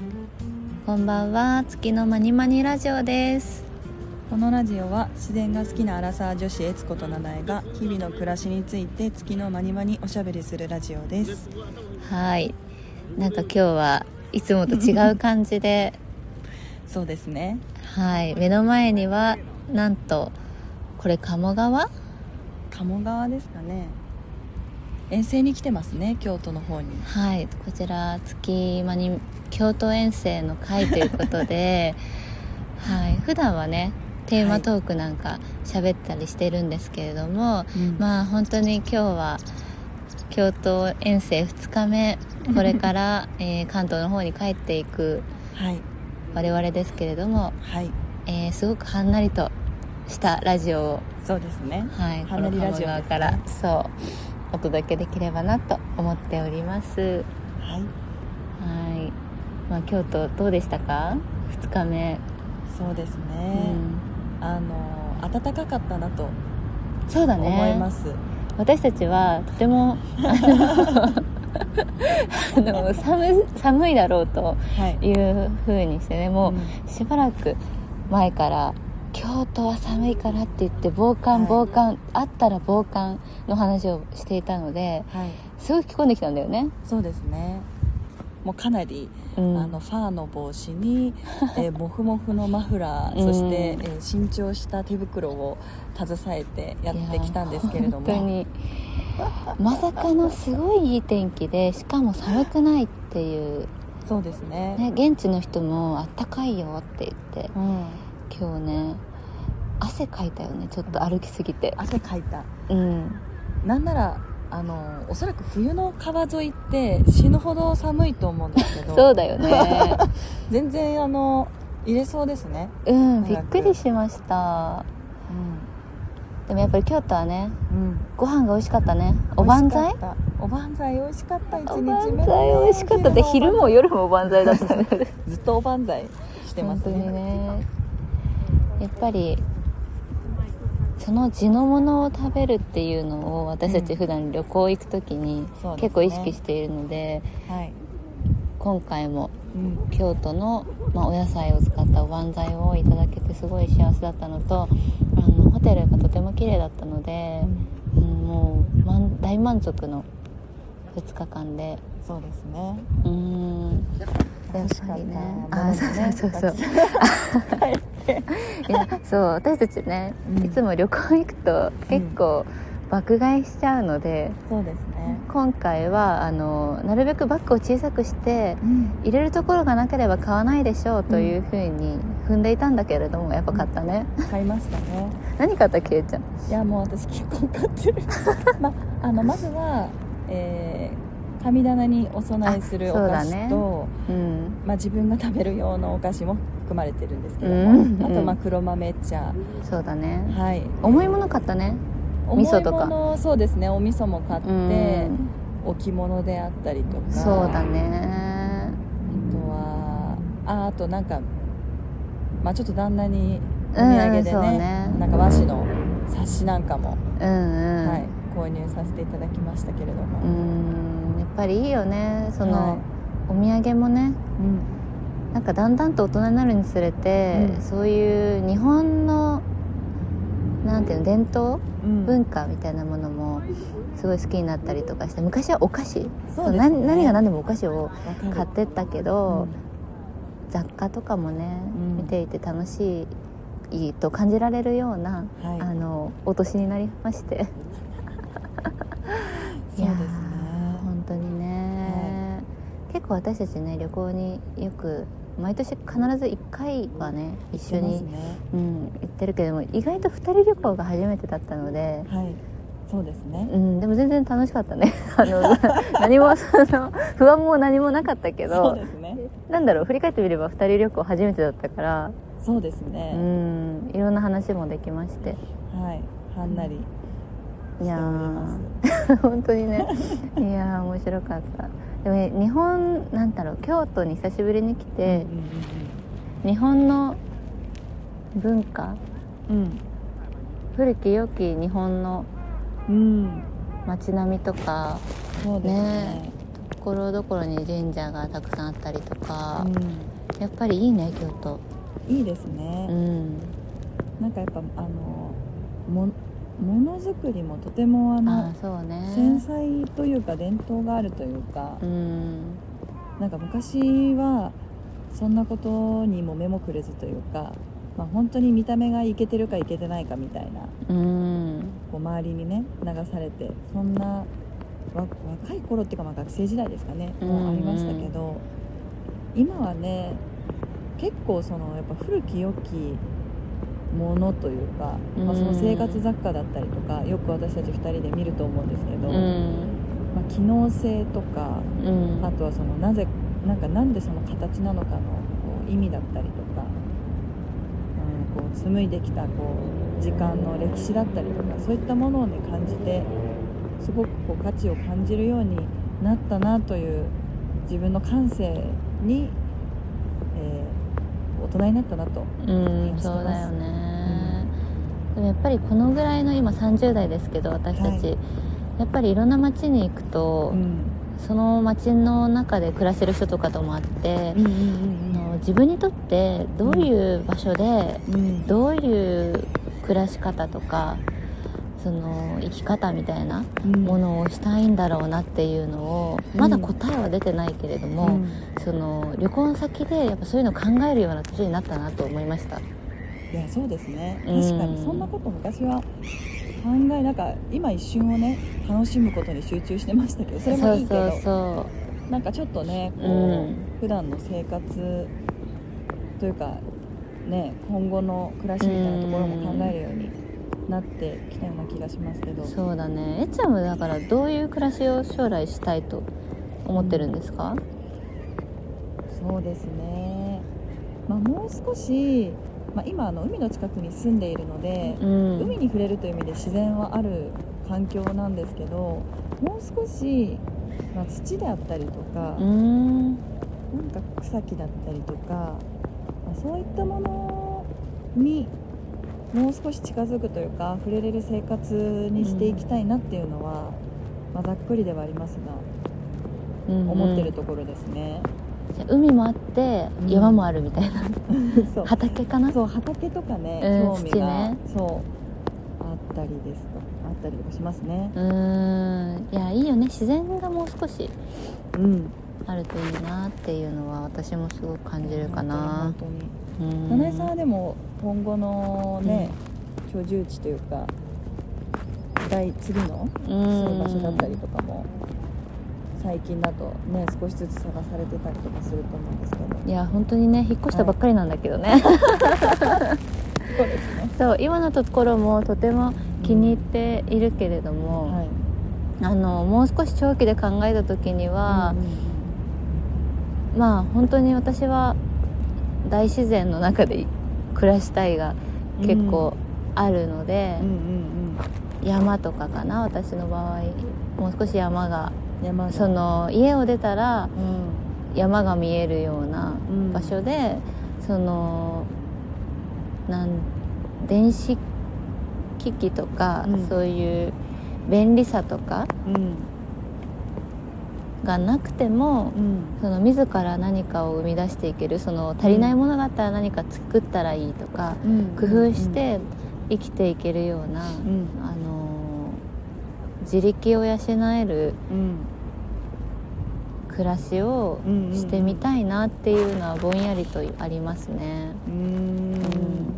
こんばんは、月のまにまにラジオです。 このラジオは自然が好きなアラサー女子悦子と七重が日々の暮らしについて月のまにまにおしゃべりするラジオです。 はい、なんか今日はいつもと違う感じでそうですね。 はい、目の前にはなんとこれ鴨川ですかね。遠征に来てますね、京都の方に。 はい、こちら月まに京都遠征の会ということではい、普段はねテーマトークなんか喋ったりしてるんですけれども、まあ本当に今日は京都遠征2日目、これから、関東の方に帰っていく我々ですけれども、すごくはんなりとしたラジオを、 そうですね、 はい、 はんなりラジオこの鴨川から、そうお届けできればなと思っております。はい、まあ、京都どうでしたか2日目。 そうですね、暖かかったなとそうだね、 思います。 私たちはとても寒いだろうという風にしてね、もうしばらく前から京都は寒いからって言って防寒、あったら防寒の話をしていたので、すごい着込んできたんだよね。 そうですね、もうかなり、ファーの帽子に、モフモフのマフラー、そして、新調した手袋を携えてやってきたんですけれども、 本当にまさかのすごいいい天気で、しかも寒くないっていう。 そうですね、 現地の人もあったかいよって言って、今日ね汗かいたよね、ちょっと歩きすぎて。 汗かいた、なんならおそらく冬の川沿いって死ぬほど寒いと思うんですけどそうだよね全然入れそうですね。 びっくりしました、でもやっぱり京都はね、ご飯が美味しかったね。おばんざい美味しかった。1日目、おばんざい美味しかった。で昼も夜もおばんざいだったねずっとおばんざいしてますね。 本当にね、やっぱりその地のものを食べるっていうのを私たち普段旅行行くときに結構意識しているので、今回も京都の、お野菜を使ったおばんざいをいただけてすごい幸せだったのと、ホテルがとても綺麗だったので、もう大満足の2日間で。 そうですね、 やっぱりね、そういや、そう、私たちね、いつも旅行行くと結構爆買いしちゃうので、 そうですね、 今回はなるべくバッグを小さくして、入れるところがなければ買わないでしょうというふうに踏んでいたんだけれども、やっぱ買ったね、 買いましたね。 何買ったけいちゃん。いや、もう私結構買ってるまずは、神棚にお供えするお菓子と、自分が食べる用のお菓子も含まれてるんですけども、あと黒豆茶、 そうだね、重いもの買ったね。味噌とか。 そうですね、お味噌も買って、置物であったりとか、 そうだね、 あとなんか、ちょっと旦那にお土産でね、なんか和紙の冊子なんかも、購入させていただきましたけれども、 やっぱりいいよね、その、お土産もね、なんかだんだんと大人になるにつれて、そういう日本のなんていうの、伝統、文化みたいなものもすごい好きになったりとかして、昔はお菓子、何が何でもお菓子を買ってったけど、雑貨とかもね、見ていて楽しいと感じられるような、お年になりましてそうですね、 本当にね、結構私たちね、旅行によく毎年必ず1回はね一緒に行ってるけれども、意外と2人旅行が初めてだったので、 そうですね、 でも全然楽しかったね何も不安も何もなかったけど、 そうですね、 なんだろう、振り返ってみれば2人旅行初めてだったから、 そうですね、 いろんな話もできまして、 はんなりいや本当にねいや面白かった。でも日本、なんだろう、京都に久しぶりに来て、日本の文化、古き良き日本の街並みとか、 そうですね、 ころどころに神社がたくさんあったりとか、やっぱりいいね京都。 いいですね、なんかやっぱものづくりもとてもそうね、 繊細というか伝統があるというか、なんか昔はそんなことにも目もくれずというか、本当に見た目がイケてるかイケてないかみたいな、こう周りにね流されて、そんな若い頃っていうか学生時代ですかね、もうありましたけど、今はね結構やっぱ古き良きものというか、その生活雑貨だったりとかよく私たち2人で見ると思うんですけど、機能性とか、あとはなんでその形なのかの意味だったりとか、こう紡いできた時間の歴史だったりとか、そういったものをね感じて、すごく価値を感じるようになったなという自分の感性に、大人になったなと思います。 そうだよね、でもやっぱりこのぐらいの今30代ですけど私たち、やっぱりいろんな街に行くと、その街の中で暮らせる人とかともあって、自分にとってどういう場所で、どういう暮らし方とかその生き方みたいなものをしたいんだろうなっていうのを、まだ答えは出てないけれども、その旅行先でやっぱそういうのを考えるような年になったなと思いました。 いやそうですね、確かにそんなこと昔はなんか今一瞬をね楽しむことに集中してましたけど、それもいいけど、なんかちょっとね普段の生活というかね、今後の暮らしみたいなところも考えるようになってきたような気がしますけど。 そうだね。えっちゃんはだからどういう暮らしを将来したいと思ってるんですか？ そうですね、もう少し、今海の近くに住んでいるので、海に触れるという意味で自然はある環境なんですけど、もう少し、土であったりとか、なんか草木だったりとか、そういったものにもう少し近づくというか触れれる生活にしていきたいなっていうのは、ざっくりではありますが、思ってるところですね。 じゃあ海もあって山もあるみたいな、 そう畑かな。 そう畑とかね、興味が、そうあったりとかしますね。 いやいいよね、自然がもう少しあるといいなっていうのは私もすごく感じるかな。 本当に七重さんはでも今後のね、居住地というか次の住む場所だったりとかも最近だとね少しずつ探されてたりとかすると思うんですけど。 いや本当にね引っ越したばっかりなんだけどね、そうですね。 そう今のところもとても気に入っているけれども、もう少し長期で考えた時には、本当に私は大自然の中で暮らしたいが結構あるので、山とかかな、私の場合もう少し山がその家を出たら山が見えるような場所で、その電子機器とか、そういう便利さとかがなくても、その自ら何かを生み出していける、その足りないものがあったら何か作ったらいいとか、工夫して生きていけるような、自力を養える暮らしをしてみたいなっていうのはぼんやりとありますね。 いいですね。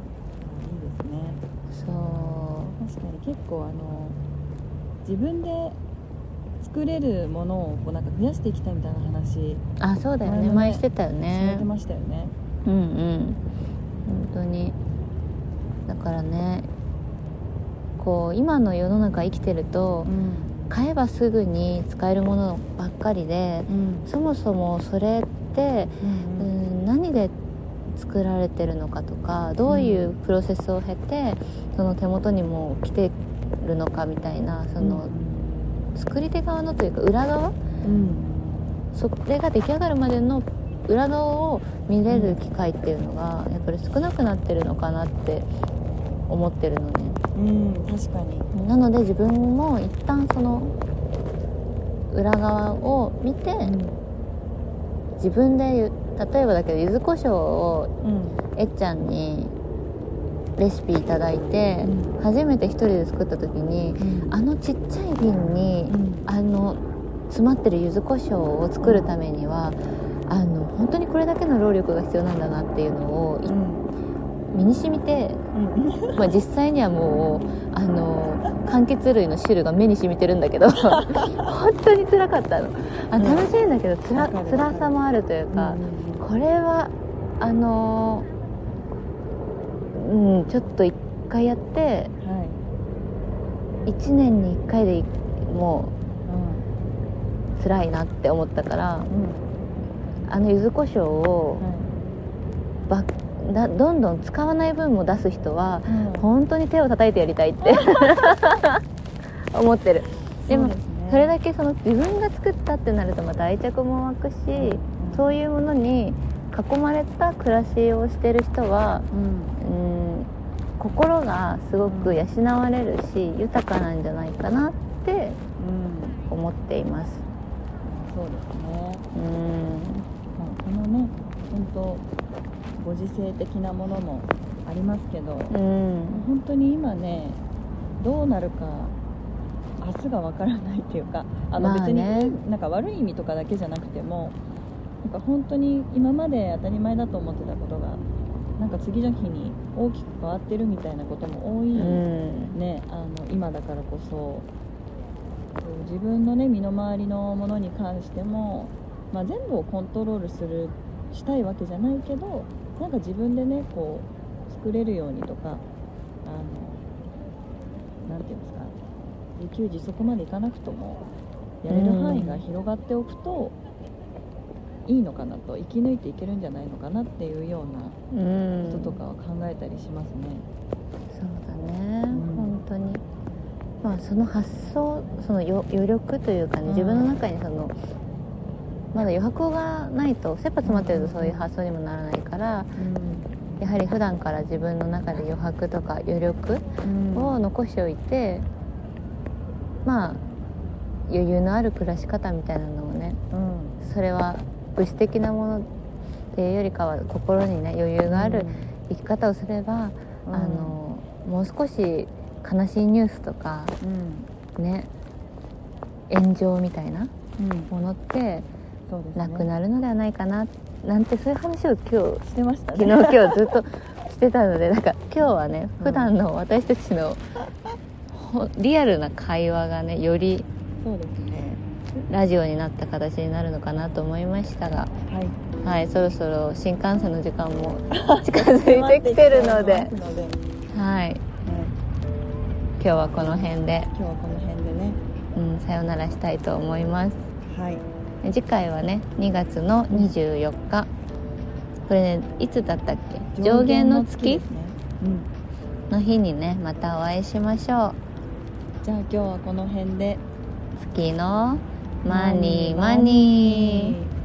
そう確かに結構自分で作れるものをなんか増やしていきたいみたいな話、 そうだよね、前してたよね。 されてましたよね。 本当にだからね、こう今の世の中生きてると、買えばすぐに使えるものばっかりで、そもそもそれって、何で作られてるのかとか、どういうプロセスを経てその手元にも来てるのかみたいな、その作り手側のというか裏側、それが出来上がるまでの裏側を見れる機会っていうのがやっぱり少なくなってるのかなって思ってるのね。 確かに。 なので自分も一旦その裏側を見て、自分で例えばだけど柚子胡椒をえっちゃんにレシピいただいて、初めて一人で作った時に、あのちっちゃい瓶に、詰まってる柚子胡椒を作るためには本当にこれだけの労力が必要なんだなっていうのを、身に染みて、実際にはもう柑橘類の汁が目に染みてるんだけど本当に辛かったの。楽しいんだけど辛さもあるというか、これはちょっと一回やって、1年に1回でもう辛いなって思ったから、柚子胡椒を、どんどん使わない分も出す人は、本当に手を叩いてやりたいって思ってる。でもそれだけ自分が作ったってなるとまた愛着も湧くし、そういうものに囲まれた暮らしをしてる人は、心がすごく養われるし豊かなんじゃないかなって思っています。 そうですね。このね、本当ご時世的なものもありますけど、本当に今ね、どうなるか明日がわからないっていうか、別になんか悪い意味とかだけじゃなくても、なんか本当に今まで当たり前だと思ってたことがなんか次の日に大きく変わってるみたいなことも多い、ね、今だからこそ、自分のね、身の回りのものに関しても、全部をコントロールしたいわけじゃないけど、なんか自分でね、こう作れるようにとか、なんていうんですか、自給自足までいかなくともやれる範囲が広がっておくといいのかなと、生き抜いていけるんじゃないのかなっていうようなこととかは考えたりしますね。 そうだね、本当に。その発想、余力というかね、自分の中にまだ余白がないと、切羽詰まってるとそういう発想にもならないから、やはり普段から自分の中で余白とか余力を残しておいて、余裕のある暮らし方みたいなのをね、それは物質的なものっていうよりかは心にね、余裕がある生き方をすれば、もう少し悲しいニュースとか、ね、炎上みたいなものってなくなるのではないかななんて、そういう話を今日してましたね。 昨日今日ずっとしてたので、なんか今日はね、普段の私たちのリアルな会話がね、よりそうですね、 ラジオになった形になるのかなと思いましたが、そろそろ新幹線の時間も近づいてきてるので今日はこの辺でね、さよならしたいと思います。次回はね、2月の24日、これね、いつだったっけ、上弦の月の日にね、またお会いしましょう。 じゃあ今日はこの辺で。 月のマニーマニー。